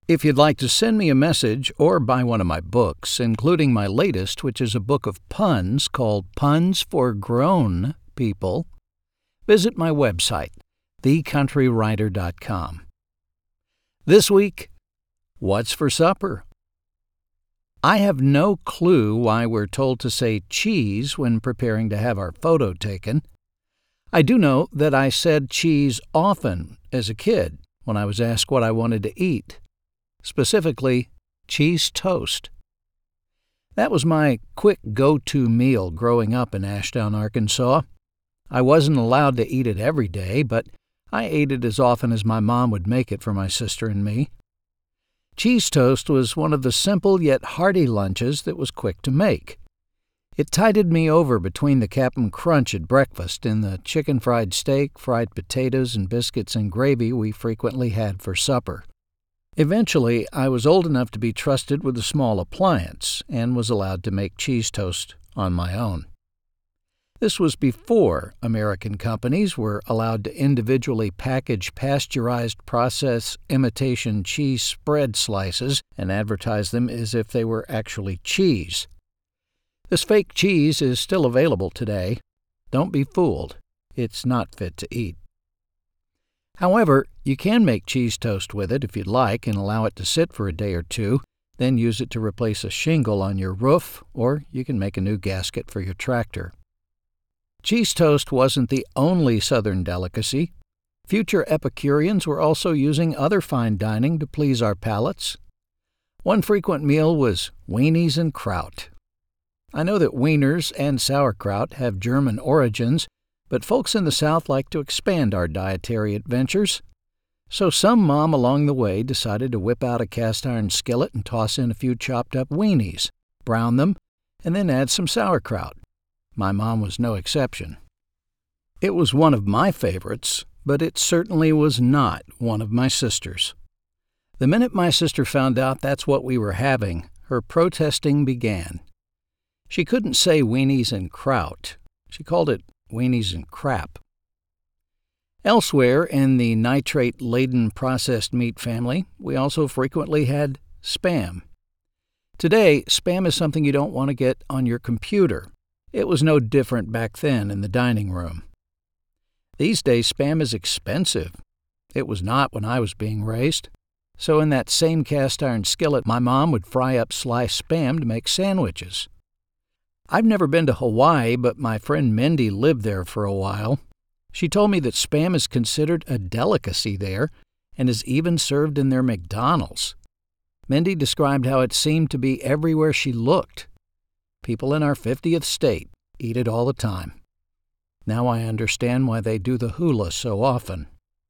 If you'd like to send me a message or buy one of my books, including my latest, which is a book of puns called Puns for Grown People, visit my website, thecountrywriter.com. This week, what's for supper? I have no clue why we're told to say cheese when preparing to have our photo taken. I do know that I said cheese often as a kid when I was asked what I wanted to eat. Specifically, cheese toast. That was my quick go-to meal growing up in Ashdown, Arkansas. I wasn't allowed to eat it every day, but I ate it as often as my mom would make it for my sister and me. Cheese toast was one of the simple yet hearty lunches that was quick to make. It tided me over between the Cap'n Crunch at breakfast and the chicken fried steak, fried potatoes, and biscuits and gravy we frequently had for supper. Eventually, I was old enough to be trusted with a small appliance and was allowed to make cheese toast on my own. This was before American companies were allowed to individually package pasteurized processed imitation cheese spread slices and advertise them as if they were actually cheese. This fake cheese is still available today. Don't be fooled. It's not fit to eat. However, you can make cheese toast with it if you'd like and allow it to sit for a day or two, then use it to replace a shingle on your roof, or you can make a new gasket for your tractor. Cheese toast wasn't the only Southern delicacy. Future Epicureans were also using other fine dining to please our palates. One frequent meal was weenies and kraut. I know that wieners and sauerkraut have German origins, but folks in the South like to expand our dietary adventures. So some mom along the way decided to whip out a cast-iron skillet and toss in a few chopped-up weenies, brown them, and then add some sauerkraut. My mom was no exception. It was one of my favorites, but it certainly was not one of my sister's. The minute my sister found out that's what we were having, her protesting began. She couldn't say weenies and kraut. She called it weenies and crap. Elsewhere in the nitrate-laden processed meat family, we also frequently had Spam. Today, Spam is something you don't want to get on your computer. It was no different back then in the dining room. These days, Spam is expensive. It was not when I was being raised. So in that same cast-iron skillet, my mom would fry up sliced Spam to make sandwiches. I've never been to Hawaii, but my friend Mindy lived there for a while. She told me that Spam is considered a delicacy there and is even served in their McDonald's. Mindy described how it seemed to be everywhere she looked. People in our 50th state eat it all the time. Now I understand why they do the hula so often.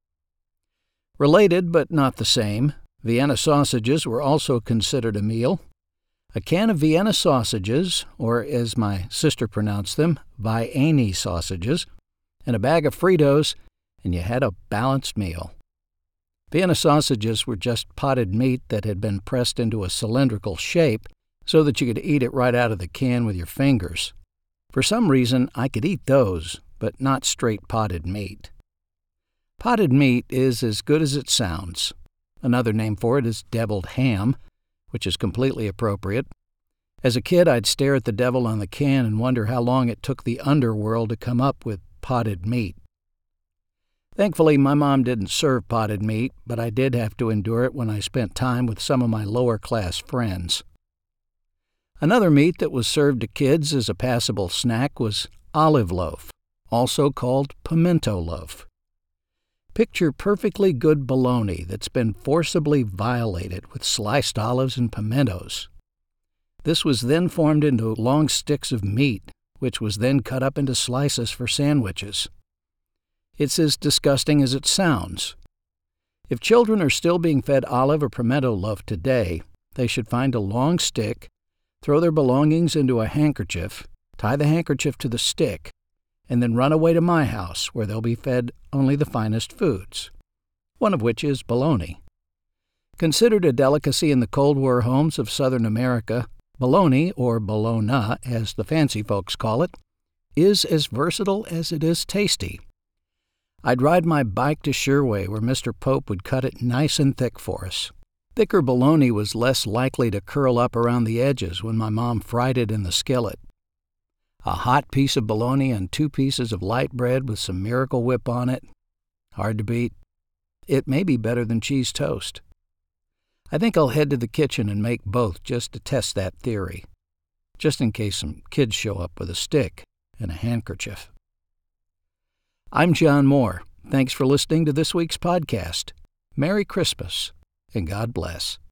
Related but not the same, Vienna sausages were also considered a meal. A can of Vienna sausages, or as my sister pronounced them, Viennese sausages, and a bag of Fritos, and you had a balanced meal. Vienna sausages were just potted meat that had been pressed into a cylindrical shape so that you could eat it right out of the can with your fingers. For some reason, I could eat those, but not straight potted meat. Potted meat is as good as it sounds. Another name for it is deviled ham, which is completely appropriate. As a kid, I'd stare at the devil on the can and wonder how long it took the underworld to come up with potted meat. Thankfully, my mom didn't serve potted meat, but I did have to endure it when I spent time with some of my lower-class friends. Another meat that was served to kids as a passable snack was olive loaf, also called pimento loaf. Picture perfectly good bologna that's been forcibly violated with sliced olives and pimentos. This was then formed into long sticks of meat, which was then cut up into slices for sandwiches. It's as disgusting as it sounds. If children are still being fed olive or pimento loaf today, they should find a long stick, throw their belongings into a handkerchief, tie the handkerchief to the stick, and then run away to my house where they'll be fed only the finest foods, one of which is bologna. Considered a delicacy in the Cold War homes of Southern America, bologna, or bologna as the fancy folks call it, is as versatile as it is tasty. I'd ride my bike to Sherway where Mr. Pope would cut it nice and thick for us. Thicker bologna was less likely to curl up around the edges when my mom fried it in the skillet. A hot piece of bologna and 2 pieces of light bread with some Miracle Whip on it. Hard to beat. It may be better than cheese toast. I think I'll head to the kitchen and make both just to test that theory, just in case some kids show up with a stick and a handkerchief. I'm John Moore. Thanks for listening to this week's podcast. Merry Christmas, and God bless.